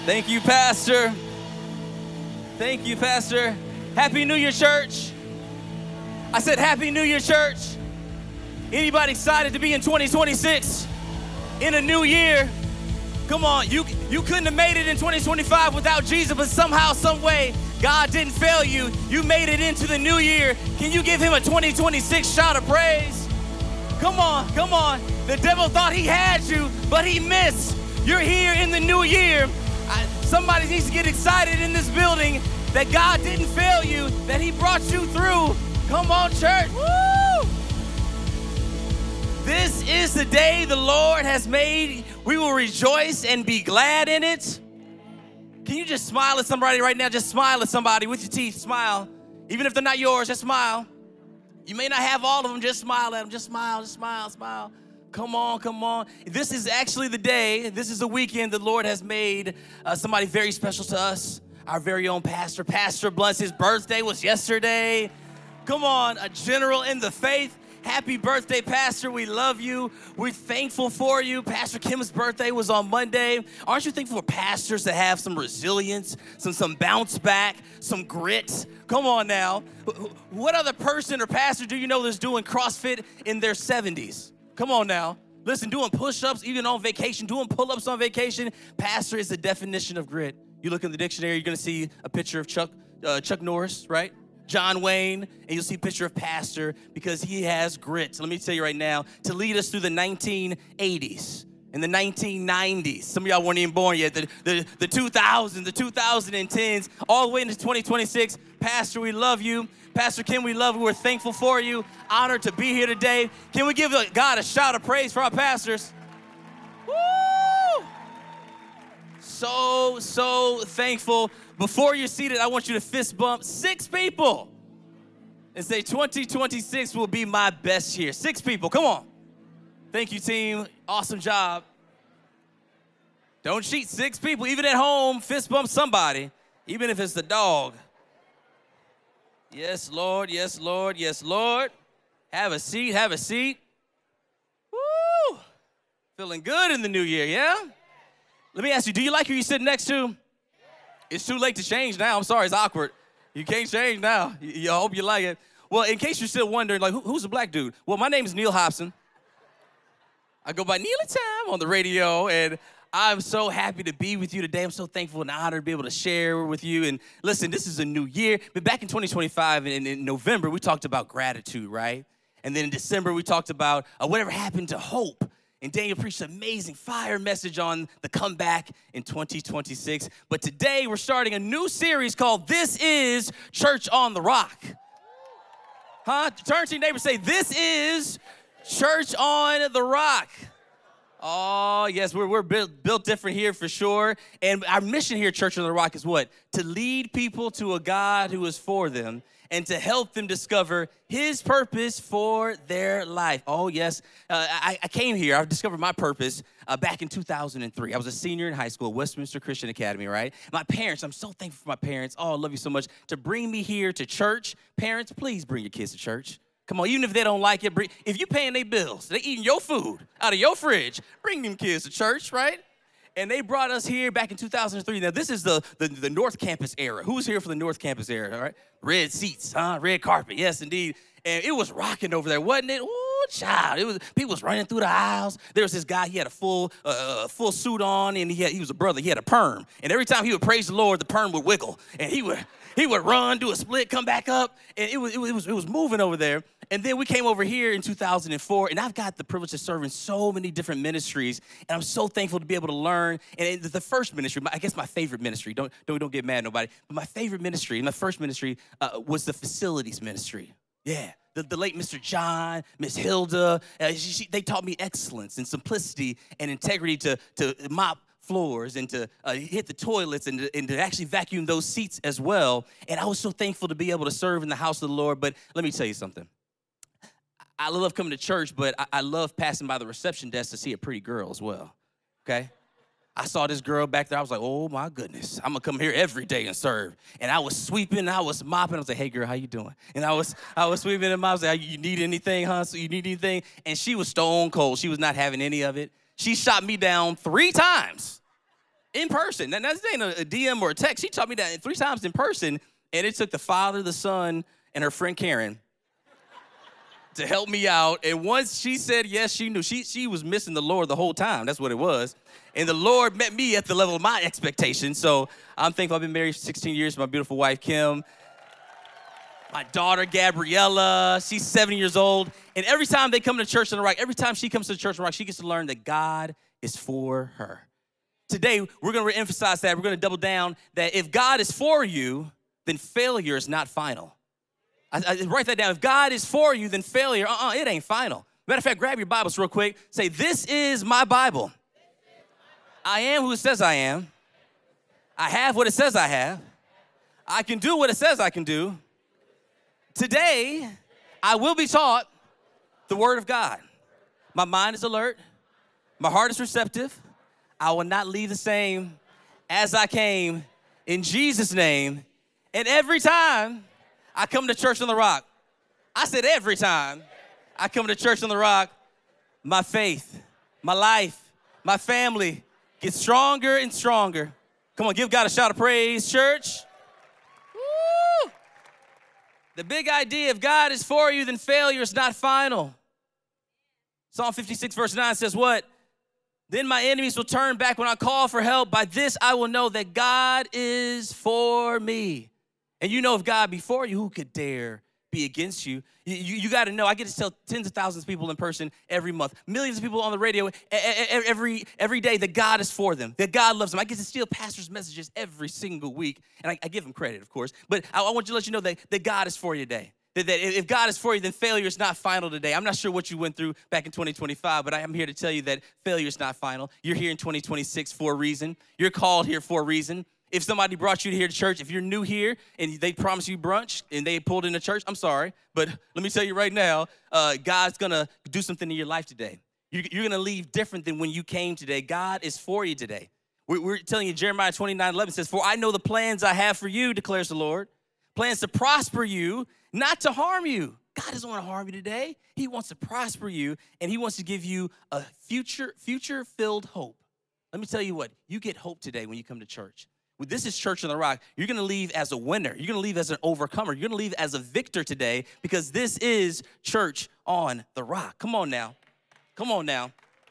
Thank you, Pastor. Thank you, Pastor. Happy New Year, church. I said Happy New Year, church. Anybody excited to be in 2026? In a new year? Come on, you couldn't have made it in 2025 without Jesus, but somehow, some way, God didn't fail you. You made it into the new year. Can you give him a 2026 shout of praise? Come on, come on. The devil thought he had you, but he missed. You're here in the new year. Somebody needs to get excited in this building that God didn't fail you, that he brought you through. Come on, church. Woo! This is the day the Lord has made. We will rejoice and be glad in it. Can you just smile at somebody right now? Just smile at somebody with your teeth. Smile. Even if they're not yours, just smile. You may not have all of them. Just smile at them. Just smile, just smile, smile. Come on, come on. This is actually the day, this is the weekend the Lord has made somebody very special to us, our very own pastor. Pastor Blunt's, his birthday was yesterday. Come on, a general in the faith. Happy birthday, Pastor. We love you. We're thankful for you. Pastor Kim's birthday was on Monday. Aren't you thankful for pastors that have some resilience, some bounce back, some grit? Come on now. What other person or pastor do you know that's doing CrossFit in their 70s? Come on now. Listen, doing push-ups even on vacation, doing pull-ups on vacation. Pastor is the definition of grit. You look in the dictionary, you're going to see a picture of Chuck Norris, right? John Wayne, and you'll see a picture of pastor because he has grit. So let me tell you right now, to lead us through the 1980s and the 1990s. Some of y'all weren't even born yet. The 2000s, the 2010s, all the way into 2026. Pastor, we love you. Pastor Kim, we love you. We're thankful for you. Honored to be here today. Can we give God a shout of praise for our pastors? Woo! So thankful. Before you're seated, I want you to fist bump 6 people and say 2026 will be my best year. 6 people, come on. Thank you, team. Awesome job. Don't cheat. 6 people, even at home, fist bump somebody, even if it's the dog. Yes, Lord, yes, Lord, yes, Lord. Have a seat, have a seat. Woo! Feeling good in the new year, yeah? Let me ask you, do you like who you're sitting next to? It's too late to change now. I'm sorry, it's awkward. You can't change now. I hope you like it. Well, in case you're still wondering, like, who's the black dude? Well, my name is Neil Hobson. I go by Neil at time on the radio, and I'm so happy to be with you today. I'm so thankful and honored to be able to share with you. And listen, this is a new year. But back in 2025, in November, we talked about gratitude, right? And then in December, we talked about whatever happened to hope. And Daniel preached an amazing fire message on the comeback in 2026. But today, we're starting a new series called This is Church on the Rock. Huh? Turn to your neighbor and say, this is Church on the Rock. Oh, yes, we're built different here for sure. And our mission here at Church on the Rock is what? To lead people to a God who is for them and to help them discover his purpose for their life. Oh, yes. I came here. I discovered my purpose back in 2003. I was a senior in high school at Westminster Christian Academy, right? My parents, I'm so thankful for my parents. Oh, I love you so much. To bring me here to church. Parents, please bring your kids to church. Come on, even if they don't like it, if you're paying their bills, they eating your food out of your fridge, bring them kids to church, right? And they brought us here back in 2003. Now, this is the North Campus era. Who's here for the North Campus era, all right? Red seats, huh? Red carpet, yes, indeed. And it was rocking over there, wasn't it? Ooh, child. People was running through the aisles. There was this guy, he had a full suit on, and he was a brother. He had a perm. And every time he would praise the Lord, the perm would wiggle. And he would run, do a split, come back up. And it was moving over there. And then we came over here in 2004, and I've got the privilege of serving so many different ministries, and I'm so thankful to be able to learn. And the first ministry, I guess my favorite ministry, don't get mad, nobody, but my favorite ministry, my first ministry was the facilities ministry. Yeah, the late Mr. John, Miss Hilda, they taught me excellence and simplicity and integrity to mop floors and to hit the toilets and to actually vacuum those seats as well. And I was so thankful to be able to serve in the house of the Lord. But let me tell you something. I love coming to church, but I love passing by the reception desk to see a pretty girl as well, okay? I saw this girl back there. I was like, oh, my goodness. I'm going to come here every day and serve. And I was sweeping. I was mopping. I was like, hey, girl, how you doing? And I was sweeping and I was like, you need anything, huh? So you need anything? And she was stone cold. She was not having any of it. She shot me down 3 times. In person. Now, this ain't a DM or a text. She taught me that 3 times in person, and it took the Father, the Son, and her friend Karen to help me out. And once she said yes, she knew. She was missing the Lord the whole time. That's what it was. And the Lord met me at the level of my expectations. So I'm thankful. I've been married for 16 years to my beautiful wife, Kim. My daughter, Gabriella, she's 7 years old. And every time they come to church on the Rock, every time she comes to church on the Rock, she gets to learn that God is for her. Today, we're going to reemphasize that. We're going to double down that if God is for you, then failure is not final. I write that down. If God is for you, then failure, it ain't final. Matter of fact, grab your Bibles real quick. Say, this is my Bible. I am who it says I am. I have what it says I have. I can do what it says I can do. Today, I will be taught the Word of God. My mind is alert. My heart is receptive. I will not leave the same as I came in Jesus' name. And every time I come to Church on the Rock, I said every time I come to Church on the Rock, my faith, my life, my family gets stronger and stronger. Come on, give God a shout of praise, church. Woo! The big idea, if God is for you, then failure is not final. Psalm 56 verse 9 says what? Then my enemies will turn back when I call for help. By this I will know that God is for me. And you know if God be for you, who could dare be against you? You got to know, I get to tell tens of thousands of people in person every month, millions of people on the radio every day that God is for them, that God loves them. I get to steal pastors' messages every single week, and I give them credit, of course. But I want to let you know that God is for you today. That if God is for you, then failure is not final today. I'm not sure what you went through back in 2025, but I am here to tell you that failure is not final. You're here in 2026 for a reason. You're called here for a reason. If somebody brought you here to church, if you're new here and they promised you brunch and they pulled into church, I'm sorry. But let me tell you right now, God's going to do something in your life today. You're going to leave different than when you came today. God is for you today. We're telling you, Jeremiah 29:11 says, for I know the plans I have for you, declares the Lord. Plans to prosper you, not to harm you. God doesn't want to harm you today. He wants to prosper you, and he wants to give you a future-filled hope. Let me tell you what, you get hope today when you come to church. This is Church on the Rock. You're going to leave as a winner. You're going to leave as an overcomer. You're going to leave as a victor today because this is Church on the Rock. Come on now. Come on now.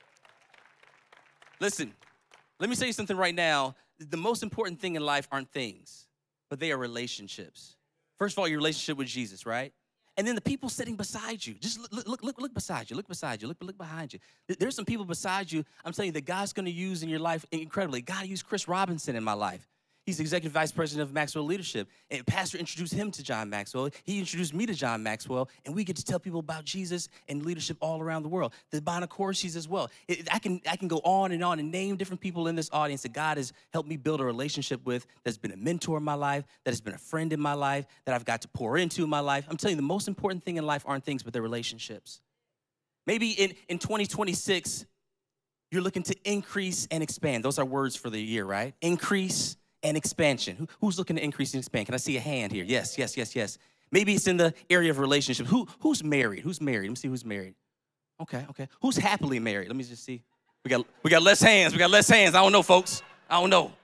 Listen, let me tell you something right now. The most important thing in life aren't things, but they are relationships. First of all, your relationship with Jesus, right? And then the people sitting beside you. Just look beside you. Look beside you. Look behind you. There's some people beside you, I'm telling you, that God's going to use in your life incredibly. God used Chris Robinson in my life. He's the executive vice president of Maxwell Leadership. And Pastor introduced him to John Maxwell. He introduced me to John Maxwell. And we get to tell people about Jesus and leadership all around the world. The Bonacorsis as well. I can go on and name different people in this audience that God has helped me build a relationship with, that's been a mentor in my life, that has been a friend in my life, that I've got to pour into in my life. I'm telling you, the most important thing in life aren't things, but they're relationships. Maybe in 2026, you're looking to increase and expand. Those are words for the year, right? Increase and expansion. Who's looking to increase and expand? Can I see a hand here? Yes. Maybe it's in the area of relationships. Who's married? Who's married? Let me see who's married. Okay. Who's happily married? Let me just see. We got less hands. I don't know, folks. I don't know.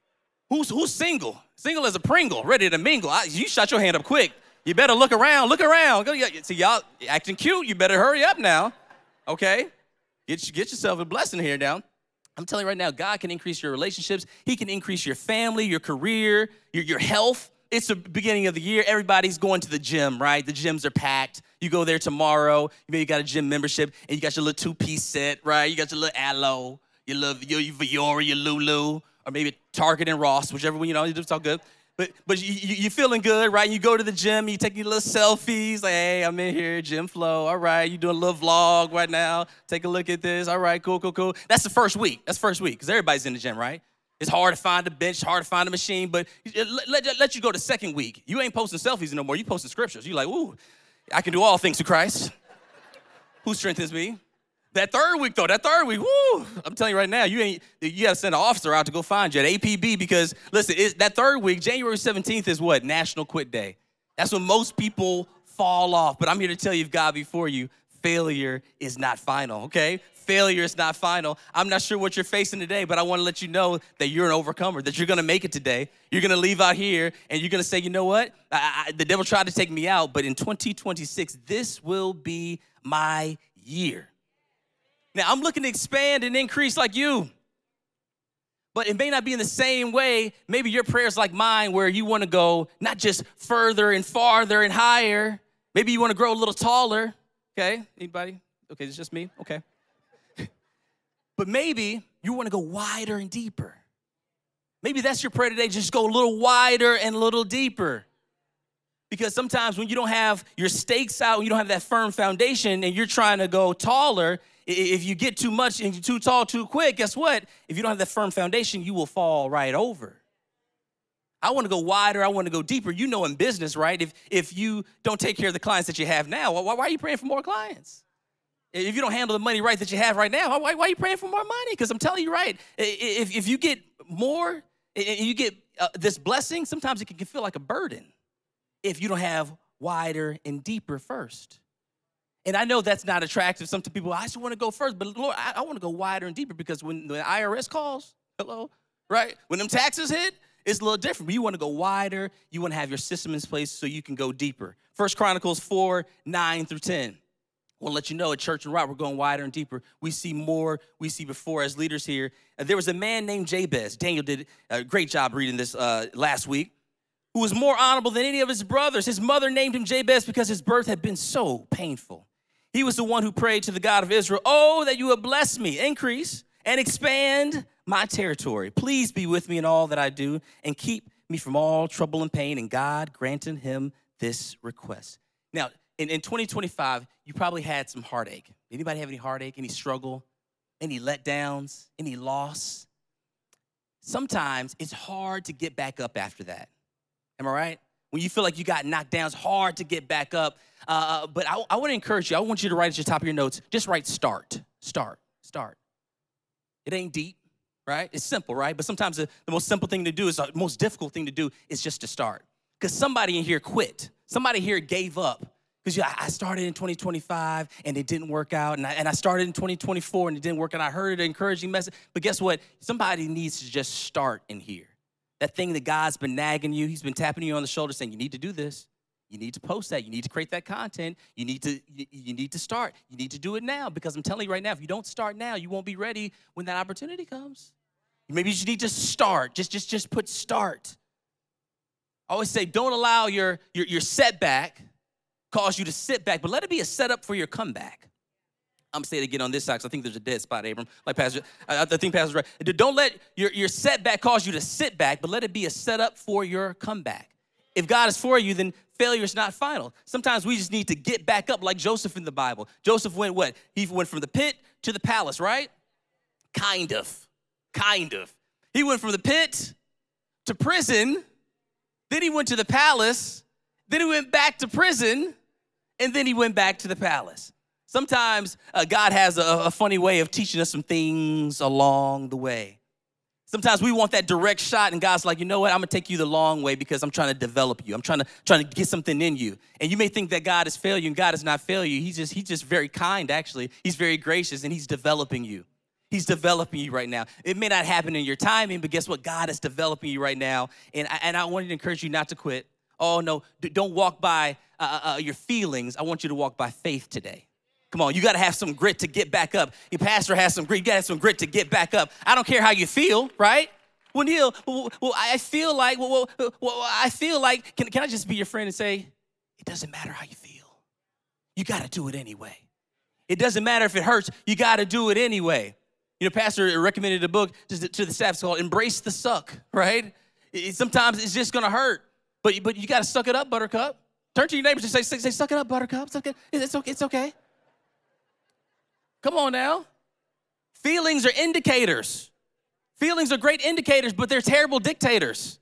Who's single? Single as a Pringle, ready to mingle. You shot your hand up quick. You better look around. Go, see, y'all acting cute. You better hurry up now. Okay? Get yourself a blessing here now. I'm telling you right now, God can increase your relationships. He can increase your family, your career, your health. It's the beginning of the year. Everybody's going to the gym, right? The gyms are packed. You go there tomorrow. You got a gym membership, and you got your little 2-piece set, right? You got your little Aloe, your Viora, your Lulu, or maybe Target and Ross, whichever one, it's all good. But you feeling good, right? You go to the gym, you take your little selfies, like, hey, I'm in here, gym flow. All right, you doing a little vlog right now. Take a look at this. All right, cool. That's the first week, because everybody's in the gym, right? It's hard to find a bench, hard to find a machine, but let you go to second week. You ain't posting selfies no more. You posting scriptures. You're like, ooh, I can do all things through Christ, who strengthens me. That third week, woo! I'm telling you right now, you got to send an officer out to go find you at APB because, listen, that third week, January 17th is what? National Quit Day. That's when most people fall off. But I'm here to tell you, if God be for you, failure is not final, okay? Failure is not final. I'm not sure what you're facing today, but I want to let you know that you're an overcomer, that you're going to make it today. You're going to leave out here, and you're going to say, you know what? The devil tried to take me out, but in 2026, this will be my year. Now, I'm looking to expand and increase like you, but it may not be in the same way. Maybe your prayer's like mine, where you want to go not just further and farther and higher. Maybe you want to grow a little taller. Okay, anybody? Okay, it's just me? Okay. But maybe you want to go wider and deeper. Maybe that's your prayer today, just go a little wider and a little deeper. Because sometimes when you don't have your stakes out, when you don't have that firm foundation, and you're trying to go taller, if you get too much and you're too tall too quick, guess what? If you don't have that firm foundation, you will fall right over. I want to go wider. I want to go deeper. You know in business, right? If you don't take care of the clients that you have now, why are you praying for more clients? If you don't handle the money right that you have right now, why are you praying for more money? Because I'm telling you right, if you get more and you get this blessing, sometimes it can feel like a burden if you don't have wider and deeper first. And I know that's not attractive. Some people, I just want to go first, but Lord, I want to go wider and deeper, because when the IRS calls, hello, right? When them taxes hit, it's a little different. But you want to go wider. You want to have your system in place so you can go deeper. 1 Chronicles 4, 9 through 10. I want to let you know at Church and Rock, we're going wider and deeper. We see more, we see before as leaders here. There was a man named Jabez. Daniel did a great job reading this last week, who was more honorable than any of his brothers. His mother named him Jabez because his birth had been so painful. He was the one who prayed to the God of Israel, oh, that you would bless me, increase, and expand my territory. Please be with me in all that I do, and keep me from all trouble and pain. And God granted him this request. Now, in 2025, you probably had some heartache. Anybody have any heartache, any struggle, any letdowns, any loss? Sometimes it's hard to get back up after that. Am I right? When you feel like you got knocked down, it's hard to get back up. But I want to encourage you. I want you to write at the top of your notes, just write start. It ain't deep, right? It's simple, right? But sometimes the most simple thing to do is the most difficult thing to do is just to start. Because somebody in here quit. Somebody here gave up. Because I started in 2025 and it didn't work out. And I started in 2024 and it didn't work out. I heard an encouraging message. But guess what? Somebody needs to just start in here. That thing that God's been nagging you, he's been tapping you on the shoulder saying, you need to do this. You need to post that. You need to create that content. You need to start. You need to do it now. Because I'm telling you right now, if you don't start now, you won't be ready when that opportunity comes. Maybe you just need to start. Just put start. I always say, don't allow your setback cause you to sit back, but let it be a setup for your comeback. I'm going to say it again on this side, because I think there's a dead spot, Abram. Like Pastor, I think Pastor's right. Don't let your setback cause you to sit back, but let it be a setup for your comeback. If God is for you, then failure is not final. Sometimes we just need to get back up, like Joseph in the Bible. Joseph went what? He went from the pit to the palace, right? Kind of. He went from the pit to prison, then he went to the palace, then he went back to prison, and then he went back to the palace. Sometimes God has a funny way of teaching us some things along the way. Sometimes we want that direct shot, and God's like, you know what? I'm going to take you the long way because I'm trying to develop you. I'm trying to get something in you. And you may think that God has failed you, and God has not failed you. He's just very kind, actually. He's very gracious, and he's developing you. He's developing you right now. It may not happen in your timing, but guess what? God is developing you right now. And I want to encourage you not to quit. Oh, no, don't walk by your feelings. I want you to walk by faith today. Come on, you got to have some grit to get back up. Your pastor has some grit. You got to have some grit to get back up. I don't care how you feel, right? Well, Neil, I feel like, can I just be your friend and say, it doesn't matter how you feel. You got to do it anyway. It doesn't matter if it hurts. You got to do it anyway. You know, Pastor recommended a book to the staff called Embrace the Suck, right? Sometimes it's just going to hurt, but you got to suck it up, Buttercup. Turn to your neighbors and say, suck it up, Buttercup. It's okay. Come on now. Feelings are indicators. Feelings are great indicators, but they're terrible dictators.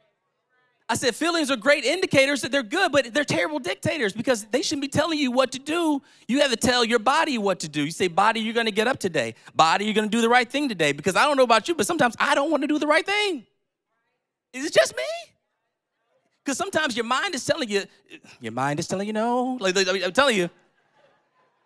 I said feelings are great indicators that they're good, but they're terrible dictators because they shouldn't be telling you what to do. You have to tell your body what to do. You say, body, you're going to get up today. Body, you're going to do the right thing today. Because I don't know about you, but sometimes I don't want to do the right thing. Is it just me? Because sometimes your mind is telling you no. Like I'm telling you.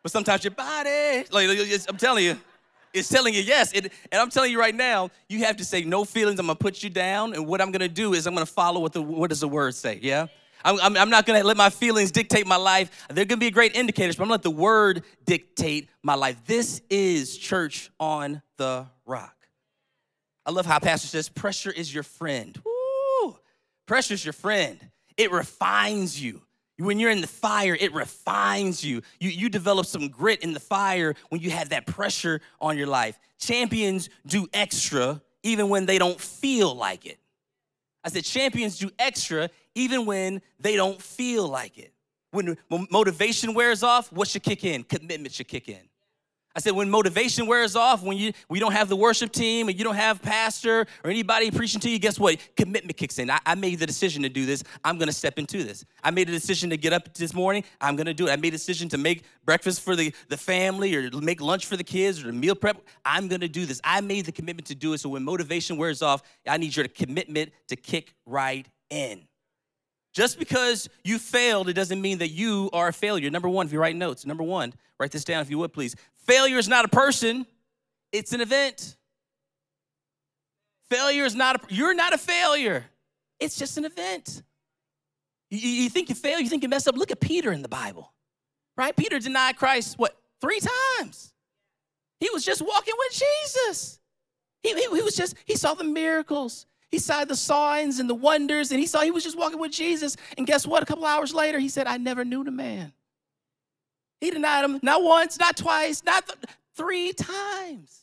But sometimes your body, I'm telling you, it's telling you yes. And I'm telling you right now, you have to say no feelings. I'm gonna put you down, and what I'm gonna do is I'm gonna follow what does the word say, yeah? I'm not gonna let my feelings dictate my life. They're gonna be great indicators, but I'm gonna let the word dictate my life. This is Church on the Rock. I love how Pastor says, pressure is your friend. Woo! Pressure is your friend. It refines you. When you're in the fire, it refines you. You develop some grit in the fire when you have that pressure on your life. Champions do extra even when they don't feel like it. I said champions do extra even when they don't feel like it. When motivation wears off, what should kick in? Commitment should kick in. I said when motivation wears off, when we don't have the worship team and you don't have pastor or anybody preaching to you, guess what? Commitment kicks in. I made the decision to do this. I'm going to step into this. I made a decision to get up this morning. I'm going to do it. I made a decision to make breakfast for the family or make lunch for the kids or meal prep. I'm going to do this. I made the commitment to do it. So when motivation wears off, I need your commitment to kick right in. Just because you failed, it doesn't mean that you are a failure. Number one, if you write notes, number one, write this down if you would, please. Failure is not a person, it's an event. Failure is you're not a failure. It's just an event. You think you fail, you think you mess up. Look at Peter in the Bible, right? Peter denied Christ, 3 times? He was just walking with Jesus. He saw the miracles. He saw the signs and the wonders, and he was just walking with Jesus. And guess what? A couple hours later, he said, I never knew the man. He denied him not once, not twice, not 3 times.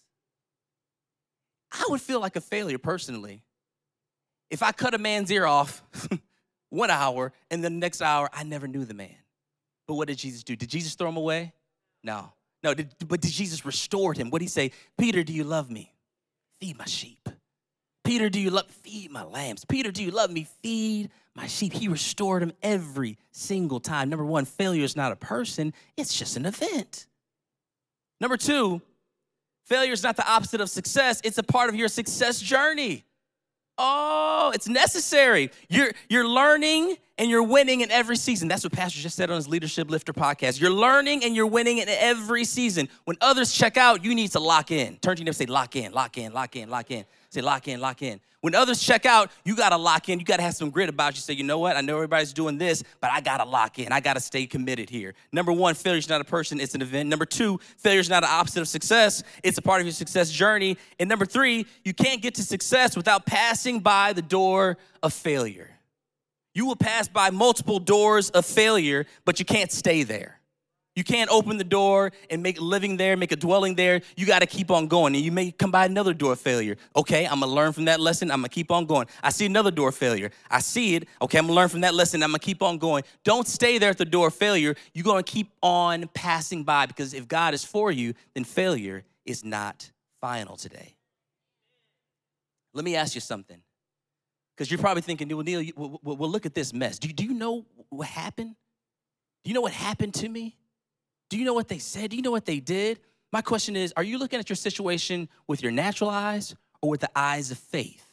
I would feel like a failure personally if I cut a man's ear off 1 hour, and the next hour, I never knew the man. But what did Jesus do? Did Jesus throw him away? No. But did Jesus restore him? What did he say? Peter, do you love me? Feed my sheep. Peter, do you love me? Feed my lambs. Peter, do you love me? Feed my sheep. He restored him every single time. Number one, failure is not a person. It's just an event. Number two, failure is not the opposite of success. It's a part of your success journey. Oh, it's necessary. You're learning and you're winning in every season. That's what Pastor just said on his Leadership Lifter podcast. You're learning and you're winning in every season. When others check out, you need to lock in. Turn to your neighbor and say, lock in, lock in, lock in, lock in. Say, lock in, lock in. When others check out, you got to lock in. You got to have some grit about you. Say, you know what? I know everybody's doing this, but I got to lock in. I got to stay committed here. Number one, failure is not a person. It's an event. Number two, failure is not an opposite of success. It's a part of your success journey. And number three, you can't get to success without passing by the door of failure. You will pass by multiple doors of failure, but you can't stay there. You can't open the door and make a living there, make a dwelling there. You got to keep on going. And you may come by another door of failure. Okay, I'm going to learn from that lesson. I'm going to keep on going. I see another door of failure. I see it. Okay, I'm going to learn from that lesson. I'm going to keep on going. Don't stay there at the door of failure. You're going to keep on passing by, because if God is for you, then failure is not final today. Let me ask you something, because you're probably thinking, well, Neil, well, look at this mess. Do you know what happened? Do you know what happened to me? Do you know what they said? Do you know what they did? My question is, are you looking at your situation with your natural eyes or with the eyes of faith?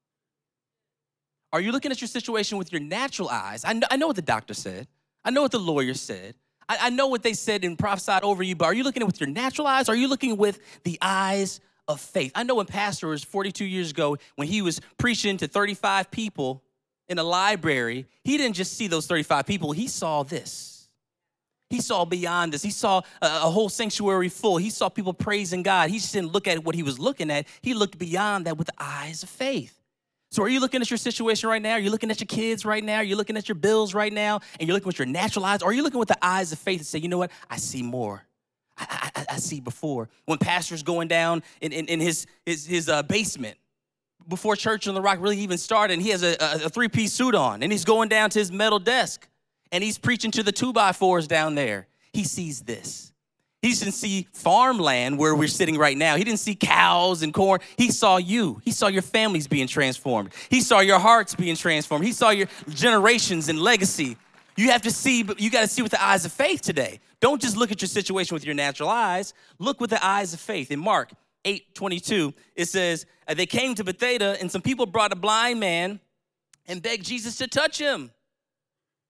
Are you looking at your situation with your natural eyes? I know what the doctor said. I know what the lawyer said. I know what they said and prophesied over you, but are you looking at it with your natural eyes? Or are you looking with the eyes of faith? I know when Pastor was 42 years ago, when he was preaching to 35 people in a library, he didn't just see those 35 people. He saw this. He saw beyond this. He saw a whole sanctuary full. He saw people praising God. He just didn't look at what he was looking at. He looked beyond that with the eyes of faith. So are you looking at your situation right now? Are you looking at your kids right now? Are you looking at your bills right now? And you're looking with your natural eyes? Or are you looking with the eyes of faith and say, you know what? I see more. I see before. When Pastor's going down in his basement, before Church on the Rock really even started, and he has a three-piece suit on, and he's going down to his metal desk, and he's preaching to the 2x4s down there. He sees this. He didn't see farmland where we're sitting right now. He didn't see cows and corn. He saw you. He saw your families being transformed. He saw your hearts being transformed. He saw your generations and legacy. You have to see, but you got to see with the eyes of faith today. Don't just look at your situation with your natural eyes. Look with the eyes of faith. In Mark 8:22, it says, they came to Bethsaida, and some people brought a blind man and begged Jesus to touch him.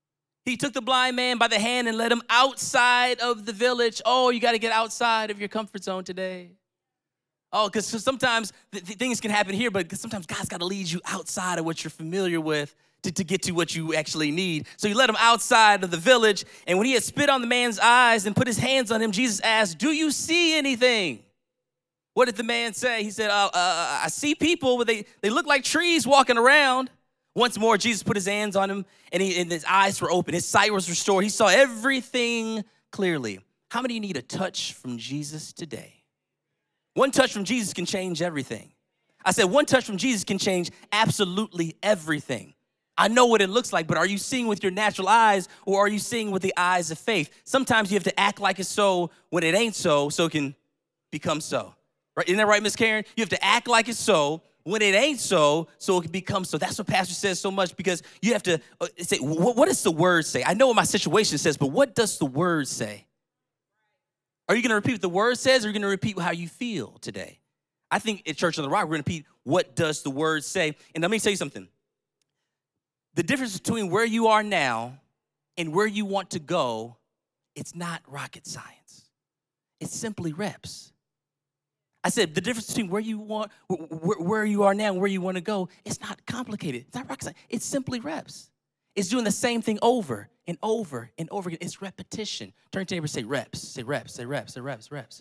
He took the blind man by the hand and led him outside of the village. Oh, you got to get outside of your comfort zone today. Oh, because sometimes things can happen here, but sometimes God's got to lead you outside of what you're familiar with to get to what you actually need. So he led him outside of the village, and when he had spit on the man's eyes and put his hands on him, Jesus asked, "Do you see anything?" What did the man say? He said, I see people, but they look like trees walking around. Once more, Jesus put his hands on him, and his eyes were open. His sight was restored. He saw everything clearly. How many of you need a touch from Jesus today? One touch from Jesus can change everything. I said one touch from Jesus can change absolutely everything. I know what it looks like, but are you seeing with your natural eyes, or are you seeing with the eyes of faith? Sometimes you have to act like it's so when it ain't so it can become so. Right? Isn't that right, Miss Karen? You have to act like it's so when it ain't so it can become so. That's what Pastor says so much, because you have to say, what does the word say? I know what my situation says, but what does the word say? Are you going to repeat what the word says, or are you going to repeat how you feel today? I think at Church on the Rock, we're going to repeat what does the word say. And let me tell you something. The difference between where you are now and where you want to go, it's not rocket science. It's simply reps. I said the difference between where you are now and where you want to go, it's not complicated. It's not rocket science. It's simply reps. It's doing the same thing over and over and over again. It's repetition. Turn to your neighbor and say reps. Say reps. Say reps. Say reps. Reps.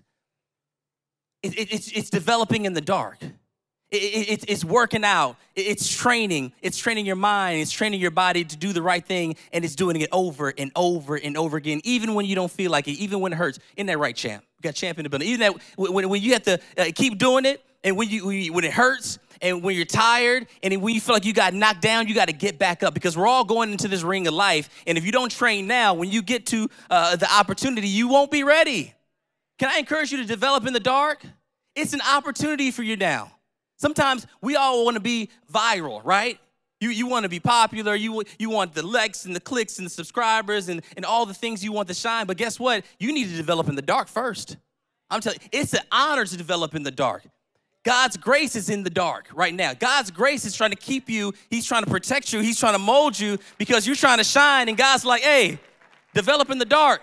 It's developing in the dark. It's working out. It's training. It's training your mind. It's training your body to do the right thing, and it's doing it over and over and over again, even when you don't feel like it, even when it hurts. Isn't that right, champ? We got champ in the building. Even that when you have to keep doing it, and when it hurts, and when you're tired, and when you feel like you got knocked down, you got to get back up, because we're all going into this ring of life, and if you don't train now, when you get to the opportunity, you won't be ready. Can I encourage you to develop in the dark? It's an opportunity for you now. Sometimes we all want to be viral, right? You want to be popular. You want the likes and the clicks and the subscribers and all the things you want to shine. But guess what? You need to develop in the dark first. I'm telling you, it's an honor to develop in the dark. God's grace is in the dark right now. God's grace is trying to keep you. He's trying to protect you. He's trying to mold you because you're trying to shine. And God's like, hey, develop in the dark.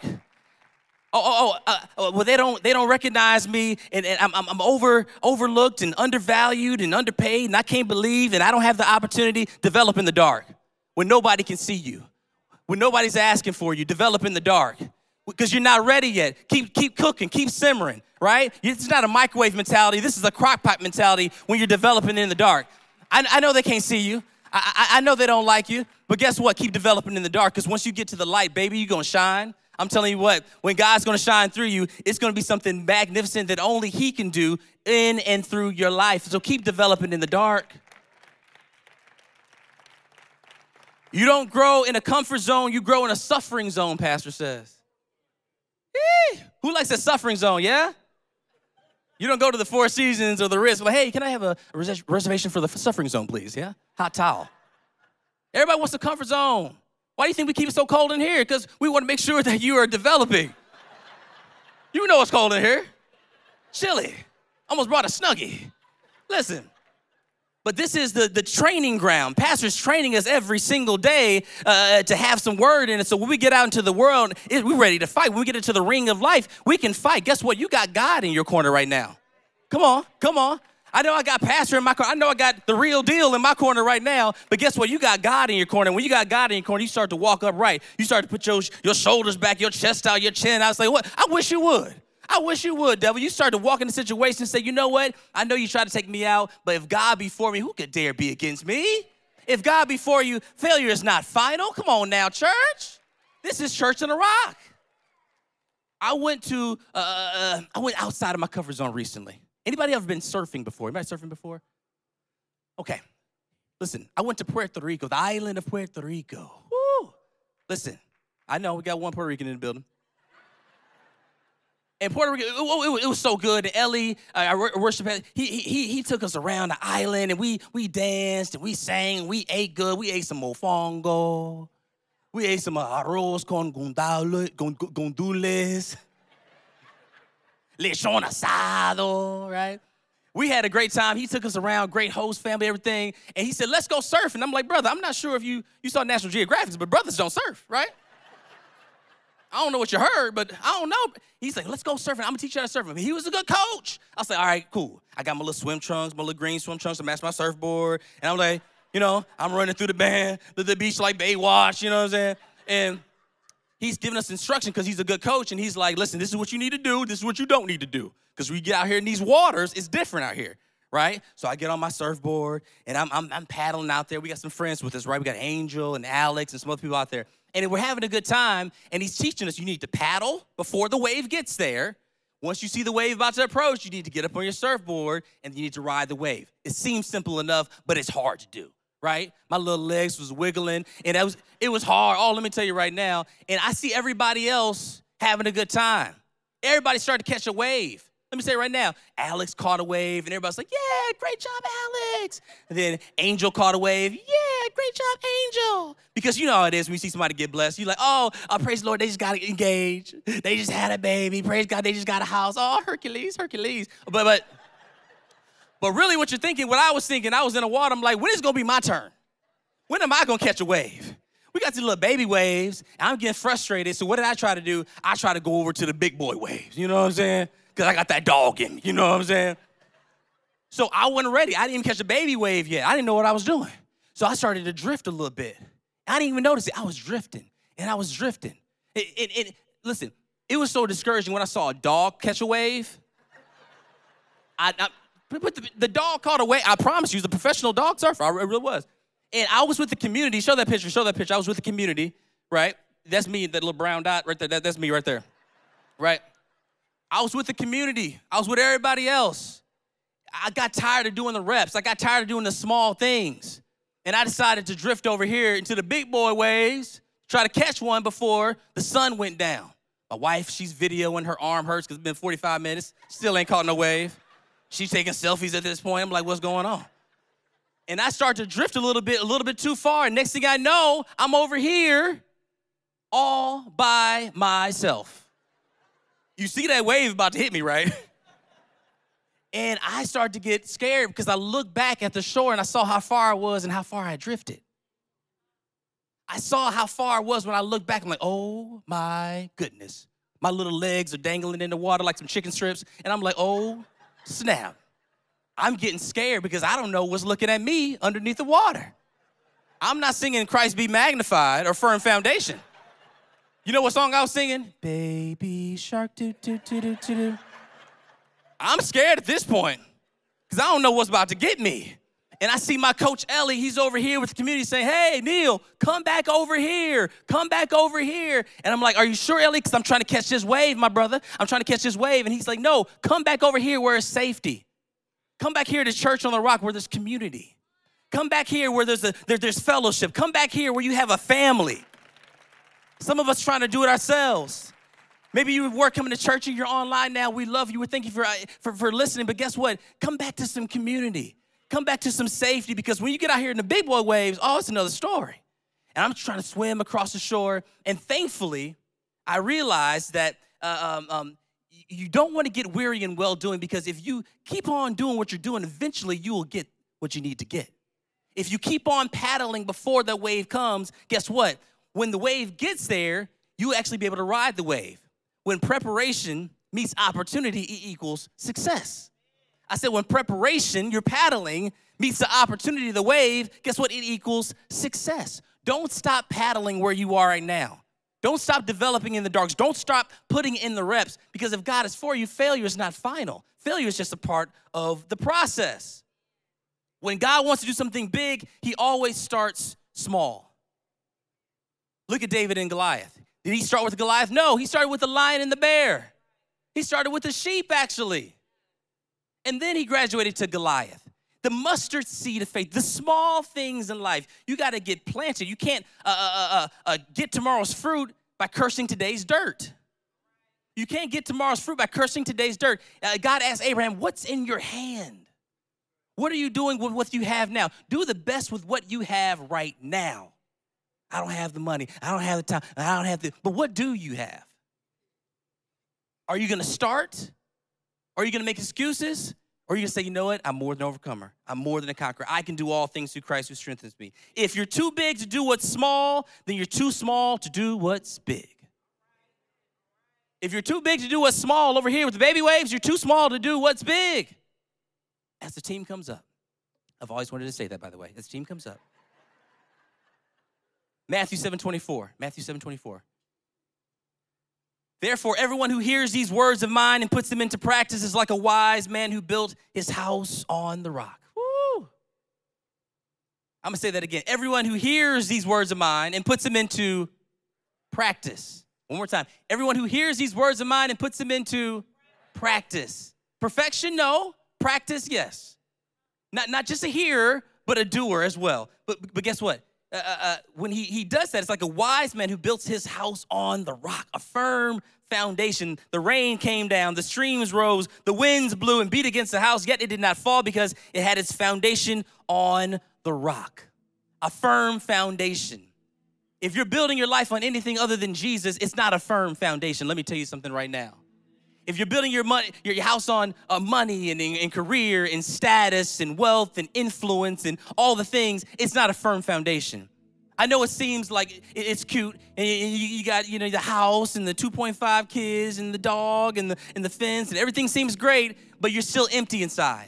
Well, they don't recognize me, and I'm overlooked and undervalued and underpaid, and I can't believe, and I don't have the opportunity. Develop in the dark when nobody can see you, when nobody's asking for you. Develop in the dark because you're not ready yet. Keep cooking, keep simmering, right? It's not a microwave mentality. This is a crock pot mentality when you're developing in the dark. I know they can't see you. I know they don't like you, but guess what? Keep developing in the dark, because once you get to the light, baby, you're going to shine. I'm telling you what, when God's going to shine through you, it's going to be something magnificent that only he can do in and through your life. So keep developing in the dark. You don't grow in a comfort zone, you grow in a suffering zone, Pastor says. Eee! Who likes a suffering zone, yeah? You don't go to the Four Seasons or the Ritz, like, hey, can I have a reservation for the suffering zone, please, yeah? Hot towel. Everybody wants a comfort zone. Why do you think we keep it so cold in here? Because we want to make sure that you are developing. You know it's cold in here. Chilly. Almost brought a Snuggie. Listen. But this is the training ground. Pastor's training us every single day to have some word in it. So when we get out into the world, we're ready to fight. When we get into the ring of life, we can fight. Guess what? You got God in your corner right now. Come on. Come on. I know I got Pastor in my corner. I know I got the real deal in my corner right now. But guess what? You got God in your corner. When you got God in your corner, you start to walk upright. You start to put your shoulders back, your chest out, your chin out. Say, what? I wish you would. I wish you would, devil. You start to walk in the situation and say, you know what? I know you try to take me out, but if God be for me, who could dare be against me? If God be for you, failure is not final. Come on now, church. This is Church on the Rock. I went outside of my comfort zone recently. Anybody ever been surfing before? Anybody surfing before? Okay. Listen, I went to Puerto Rico, the island of Puerto Rico. Woo! Listen, I know we got one Puerto Rican in the building. And Puerto Rico, it was so good. And Ellie, our worship, he took us around the island, and we danced, and we sang, and we ate good. We ate some mofongo. We ate some arroz con gandules. Lechon asado, right? We had a great time. He took us around, great host family, everything. And he said, let's go surf. And I'm like, brother, I'm not sure if you saw National Geographic, but brothers don't surf, right? I don't know what you heard, but I don't know. He's like, let's go surfing. I'm going to teach you how to surf. He was a good coach. I was like, all right, cool. I got my little swim trunks, my little green swim trunks to match my surfboard. And I'm like, I'm running through the beach like Baywatch, you know what I'm saying? And he's giving us instruction because he's a good coach. And he's like, listen, this is what you need to do. This is what you don't need to do. Because we get out here in these waters, it's different out here, right? So I get on my surfboard, and I'm paddling out there. We got some friends with us, right? We got Angel and Alex and some other people out there. And we're having a good time, and he's teaching us you need to paddle before the wave gets there. Once you see the wave about to approach, you need to get up on your surfboard, and you need to ride the wave. It seems simple enough, but it's hard to do, right? My little legs was wiggling, and it was hard. Oh, let me tell you right now. And I see everybody else having a good time. Everybody started to catch a wave. Let me say right now, Alex caught a wave, and everybody's like, yeah, great job, Alex. And then Angel caught a wave. Yeah, great job, Angel. Because you know how it is when you see somebody get blessed. You're like, oh, praise the Lord, they just got engaged. They just had a baby. Praise God, they just got a house. Oh, Hercules. But really what you're thinking, what I was thinking, I was in the water. I'm like, when is it going to be my turn? When am I going to catch a wave? We got these little baby waves, and I'm getting frustrated. So what did I try to do? I try to go over to the big boy waves. You know what I'm saying? Because I got that dog in me, you know what I'm saying? So I wasn't ready. I didn't even catch a baby wave yet. I didn't know what I was doing. So I started to drift a little bit. I didn't even notice it. I was drifting, and I was drifting. Listen, it was so discouraging when I saw a dog catch a wave. But the dog caught a wave. I promise you, he was a professional dog surfer. I really was. And I was with the community. Show that picture. I was with the community, right? That's me, that little brown dot right there. That's me right there, right? I was with the community. I was with everybody else. I got tired of doing the reps. I got tired of doing the small things. And I decided to drift over here into the big boy waves, try to catch one before the sun went down. My wife, she's videoing. Her arm hurts because it's been 45 minutes. Still ain't caught no wave. She's taking selfies at this point. I'm like, what's going on? And I start to drift a little bit too far. And next thing I know, I'm over here all by myself. You see that wave about to hit me, right? And I started to get scared because I looked back at the shore and I saw how far I was and how far I drifted. I saw how far I was when I looked back. I'm like, oh my goodness. My little legs are dangling in the water like some chicken strips. And I'm like, oh, snap. I'm getting scared because I don't know what's looking at me underneath the water. I'm not singing Christ Be Magnified or Firm Foundation. You know what song I was singing? Baby shark, do. I'm scared at this point because I don't know what's about to get me. And I see my coach, Ellie, he's over here with the community saying, hey, Neil, come back over here. Come back over here. And I'm like, are you sure, Ellie? Because I'm trying to catch this wave, my brother. I'm trying to catch this wave. And he's like, no, come back over here where it's safety. Come back here to Church on the Rock where there's community. Come back here where there's fellowship. Come back here where you have a family. Some of us trying to do it ourselves. Maybe you work coming to church and you're online now. We love you. We thank you for listening. But guess what? Come back to some community. Come back to some safety because when you get out here in the big boy waves, oh, it's another story. And I'm trying to swim across the shore. And thankfully, I realized that you don't want to get weary in well-doing because if you keep on doing what you're doing, eventually you will get what you need to get. If you keep on paddling before the wave comes, guess what? When the wave gets there, you'll actually be able to ride the wave. When preparation meets opportunity, it equals success. I said when preparation, you're paddling, meets the opportunity of the wave, guess what? It equals success. Don't stop paddling where you are right now. Don't stop developing in the darks. Don't stop putting in the reps because if God is for you, failure is not final. Failure is just a part of the process. When God wants to do something big, he always starts small. Look at David and Goliath. Did he start with Goliath? No, he started with the lion and the bear. He started with the sheep, actually. And then he graduated to Goliath. The mustard seed of faith, the small things in life, you got to get planted. You can't get tomorrow's fruit by cursing today's dirt. You can't get tomorrow's fruit by cursing today's dirt. God asked Abraham, what's in your hand? What are you doing with what you have now? Do the best with what you have right now. I don't have the money. I don't have the time. I don't have the, but what do you have? Are you going to start? Are you going to make excuses? Or are you going to say, you know what? I'm more than an overcomer. I'm more than a conqueror. I can do all things through Christ who strengthens me. If you're too big to do what's small, then you're too small to do what's big. If you're too big to do what's small over here with the baby waves, you're too small to do what's big. As the team comes up. I've always wanted to say that, by the way. As the team comes up. Matthew 7:24. Matthew 7:24. Therefore, everyone who hears these words of mine and puts them into practice is like a wise man who built his house on the rock. Woo! I'm going to say that again. Everyone who hears these words of mine and puts them into practice. One more time. Everyone who hears these words of mine and puts them into practice. Perfection, no. Practice, yes. Not just a hearer, but a doer as well. But guess what? When he does that, it's like a wise man who built his house on the rock, a firm foundation. The rain came down, the streams rose, the winds blew and beat against the house, yet it did not fall because it had its foundation on the rock. A firm foundation. If you're building your life on anything other than Jesus, it's not a firm foundation. Let me tell you something right now. If you're building your house on money and career and status and wealth and influence and all the things, it's not a firm foundation. I know it seems like it's cute, and you got the house and the 2.5 kids and the dog and the fence and everything seems great, but you're still empty inside.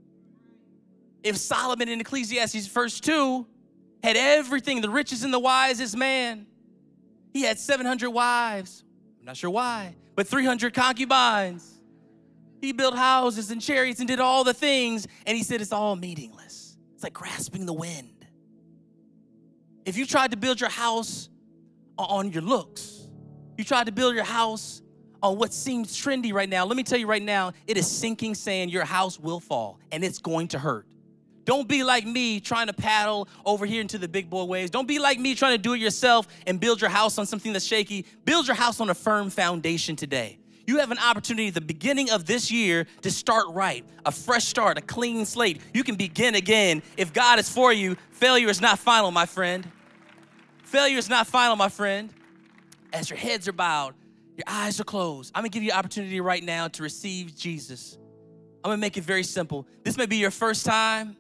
If Solomon in Ecclesiastes first 2 had everything, the richest and the wisest man, he had 700 wives. I'm not sure why. But 300 concubines. He built houses and chariots and did all the things, and he said it's all meaningless. It's like grasping the wind. If you tried to build your house on your looks, you tried to build your house on what seems trendy right now, let me tell you right now, it is sinking sand. Your house will fall, and it's going to hurt. Don't be like me trying to paddle over here into the big boy waves. Don't be like me trying to do it yourself and build your house on something that's shaky. Build your house on a firm foundation today. You have an opportunity at the beginning of this year to start right, a fresh start, a clean slate. You can begin again. If God is for you, failure is not final, my friend. Failure is not final, my friend. As your heads are bowed, your eyes are closed, I'm gonna give you an opportunity right now to receive Jesus. I'm gonna make it very simple. This may be your first time,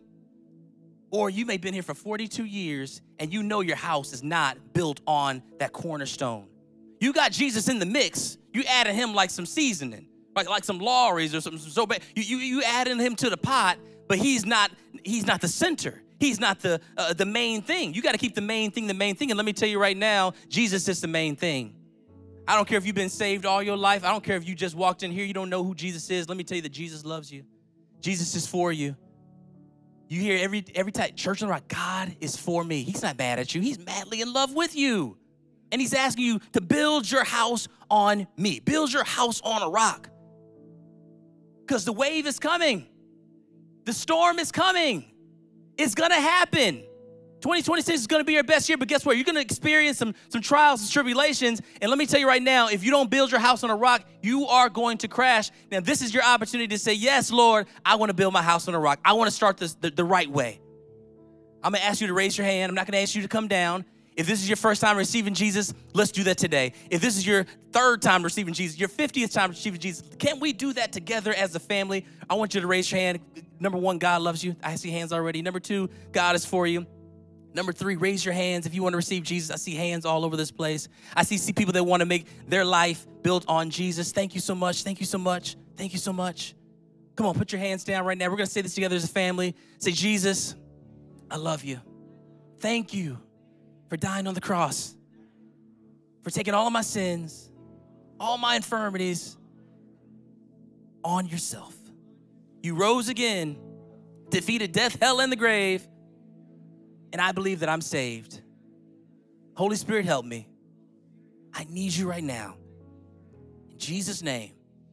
or you may have been here for 42 years and you know your house is not built on that cornerstone. You got Jesus in the mix. You added him like some seasoning, like some Lawry's or something so bad. You added him to the pot, but he's not the center. He's not the main thing. You got to keep the main thing. And let me tell you right now, Jesus is the main thing. I don't care if you've been saved all your life. I don't care if you just walked in here, you don't know who Jesus is. Let me tell you that Jesus loves you. Jesus is for you. You hear every time, Church on the Rock, God is for me. He's not mad at you. He's madly in love with you. And he's asking you to build your house on me. Build your house on a rock. Because the wave is coming. The storm is coming. It's going to happen. 2026 is going to be your best year, but guess what? You're going to experience some trials and tribulations. And let me tell you right now, if you don't build your house on a rock, you are going to crash. Now, this is your opportunity to say, yes, Lord, I want to build my house on a rock. I want to start this the right way. I'm going to ask you to raise your hand. I'm not going to ask you to come down. If this is your first time receiving Jesus, let's do that today. If this is your third time receiving Jesus, your 50th time receiving Jesus, can't we do that together as a family? I want you to raise your hand. Number 1, God loves you. I see hands already. Number 2, God is for you. Number 3, raise your hands if you want to receive Jesus. I see hands all over this place. I see people that want to make their life built on Jesus. Thank you so much. Thank you so much. Thank you so much. Come on, put your hands down right now. We're going to say this together as a family. Say, Jesus, I love you. Thank you for dying on the cross, for taking all of my sins, all my infirmities on yourself. You rose again, defeated death, hell, and the grave, and I believe that I'm saved. Holy Spirit, help me. I need you right now. In Jesus' name,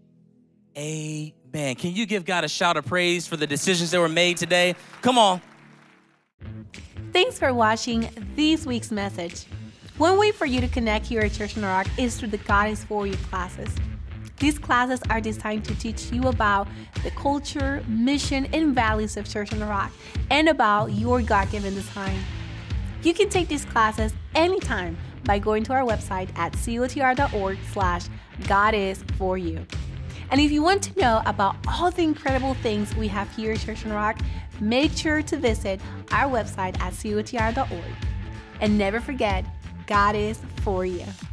amen. Can you give God a shout of praise for the decisions that were made today? Come on. Thanks for watching this week's message. One way for you to connect here at Church on the Rock is through the God is For You classes. These classes are designed to teach you about the culture, mission, and values of Church on the Rock and about your God-given design. You can take these classes anytime by going to our website at cotr.org/GodIsForYou. And if you want to know about all the incredible things we have here at Church on the Rock, make sure to visit our website at cotr.org. And never forget, God is for you.